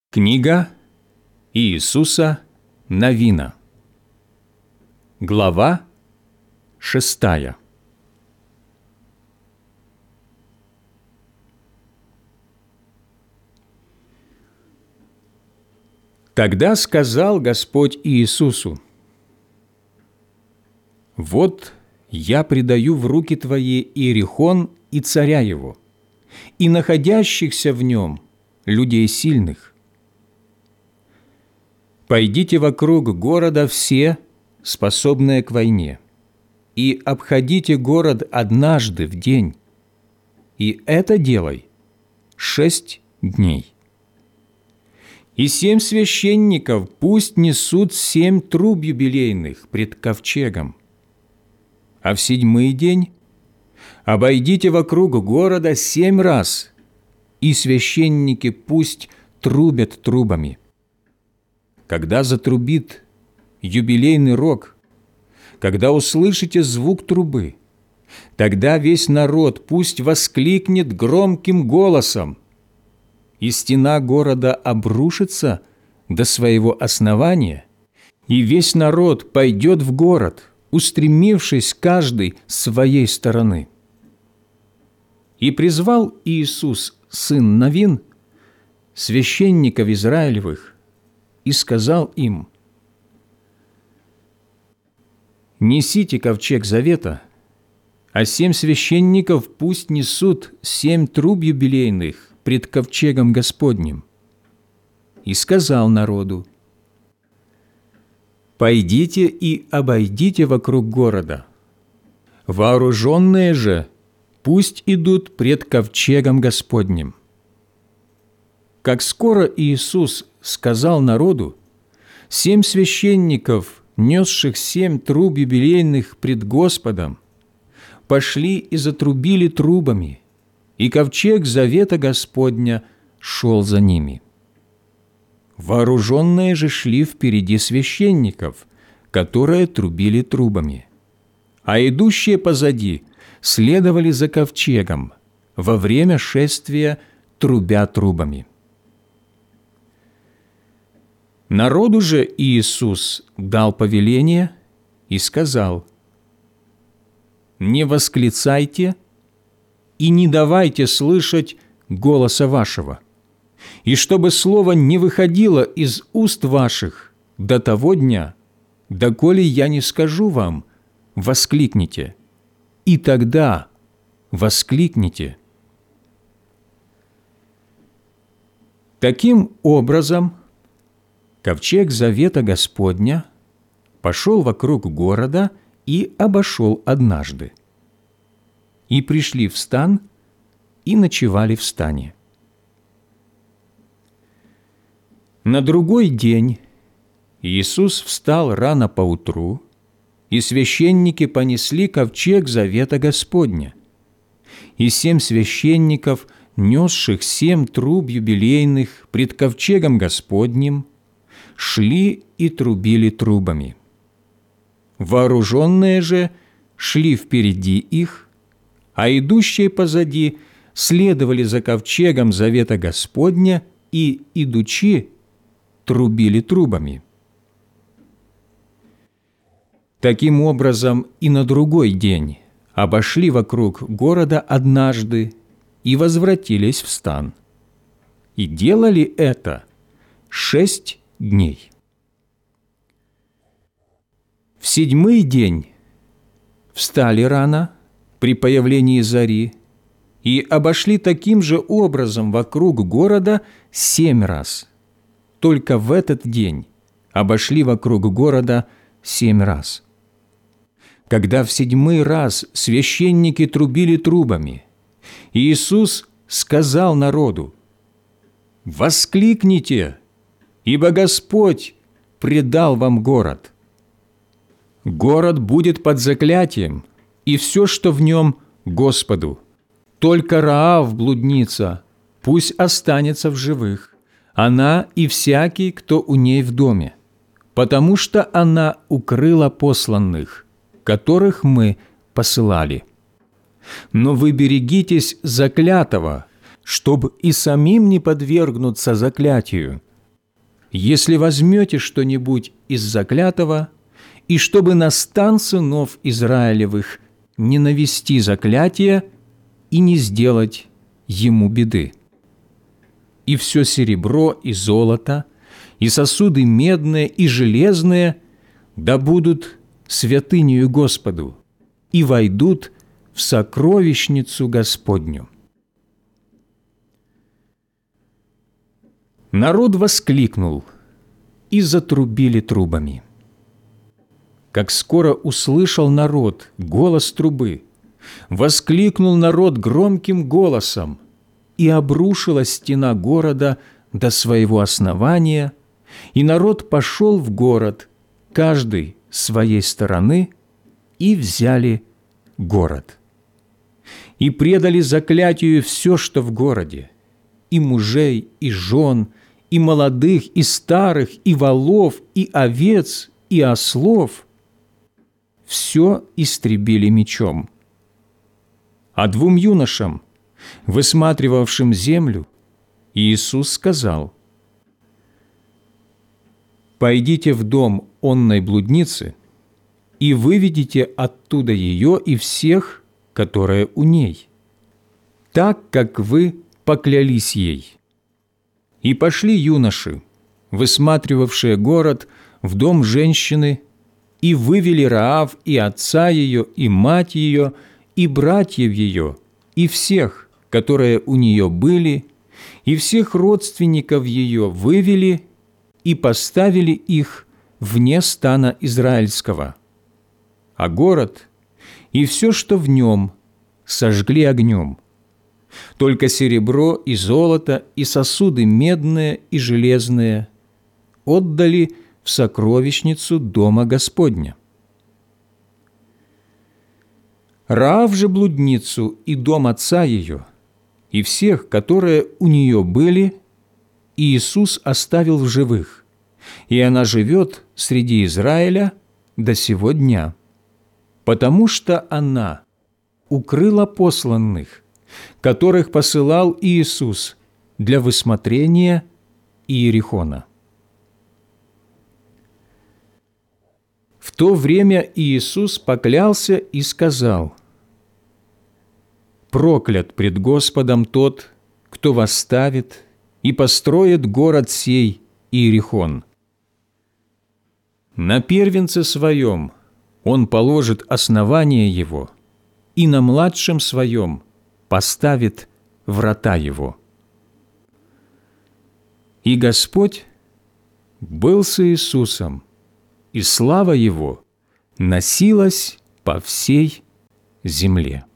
Книга Иисуса Навина. Глава 6. Тогда сказал Господь Иисусу: «Вот я предаю в руки твои Иерихон и царя его, и находящихся в нем людей сильных. Пойдите вокруг города все, способные к войне, и обходите город однажды в день, и это делай 6 дней. И 7 священников пусть несут 7 труб юбилейных пред ковчегом, а в 7-й день обойдите вокруг города 7 раз, и священники пусть трубят трубами. Когда затрубит юбилейный рог, когда услышите звук трубы, тогда весь народ пусть воскликнет громким голосом, и стена города обрушится до своего основания, и весь народ пойдет в город, устремившись каждый с своей стороны». И призвал Иисус, сын Навин, священников Израилевых, и сказал им: «Несите ковчег завета, а 7 священников пусть несут 7 труб юбилейных пред ковчегом Господним». И сказал народу: «Пойдите и обойдите вокруг города. Вооруженные же пусть идут пред ковчегом Господним». Как скоро Иисус сказал народу, 7 священников, несших 7 труб юбилейных пред Господом, пошли и затрубили трубами, и ковчег завета Господня шел за ними. Вооруженные же шли впереди священников, которые трубили трубами, а идущие позади следовали за ковчегом во время шествия, трубя трубами. Народу же Иисус дал повеление и сказал: «Не восклицайте и не давайте слышать голоса вашего, и чтобы слово не выходило из уст ваших до того дня, доколе я не скажу вам: воскликните, и тогда воскликните». Таким образом, ковчег завета Господня пошел вокруг города и обошел однажды. И пришли в стан, и ночевали в стане. На другой день Иисус встал рано поутру, и священники понесли ковчег завета Господня. И 7 священников, несших 7 труб юбилейных пред ковчегом Господним, шли и трубили трубами. Вооруженные же шли впереди их, а идущие позади следовали за ковчегом завета Господня и, идучи, трубили трубами. Таким образом, и на другой день обошли вокруг города однажды и возвратились в стан. И делали это 6 дней. В 7-й день встали рано при появлении зари и обошли таким же образом вокруг города 7 раз. Только в этот день обошли вокруг города 7 раз. Когда в 7-й раз священники трубили трубами, Иисус сказал народу: «Воскликните, ибо Господь предал вам город. Город будет под заклятием, и все, что в нем, Господу. Только Раав, блудница, пусть останется в живых, она и всякий, кто у ней в доме, потому что она укрыла посланных, которых мы посылали. Но вы берегитесь заклятого, чтобы и самим не подвергнуться заклятию, если возьмете что-нибудь из заклятого, и чтобы на стан сынов Израилевых не навести заклятие и не сделать ему беды. И все серебро и золото, и сосуды медные и железные да будут святынею Господу и войдут в сокровищницу Господню». Народ воскликнул, и затрубили трубами. Как скоро услышал народ голос трубы, воскликнул народ громким голосом, и обрушилась стена города до своего основания, и народ пошел в город, каждый с своей стороны, и взяли город. И предали заклятию все, что в городе, и мужей, и жен, и молодых, и старых, и волов, и овец, и ослов. Все истребили мечом. А двум юношам, высматривавшим землю, Иисус сказал: «Пойдите в дом онной блудницы и выведите оттуда ее и всех, которые у ней, так, как вы поклялись ей». И пошли юноши, высматривавшие город, в дом женщины, и вывели Раав и отца ее, и мать ее, и братьев ее, и всех, которые у нее были, и всех родственников ее вывели и поставили их вне стана израильского. А город и все, что в нем, сожгли огнем. Только серебро и золото и сосуды медные и железные отдали в сокровищницу дома Господня. Раав же блудницу и дом отца ее, и всех, которые у нее были, Иисус оставил в живых, и она живет среди Израиля до сего дня, потому что она укрыла посланных, которых посылал Иисус для высмотрения Иерихона. В то время Иисус поклялся и сказал: «Проклят пред Господом тот, кто восставит и построит город сей Иерихон. На первенце своем он положит основание его, и на младшем своем поставит врата его». И Господь был с Иисусом, и слава Его носилась по всей земле.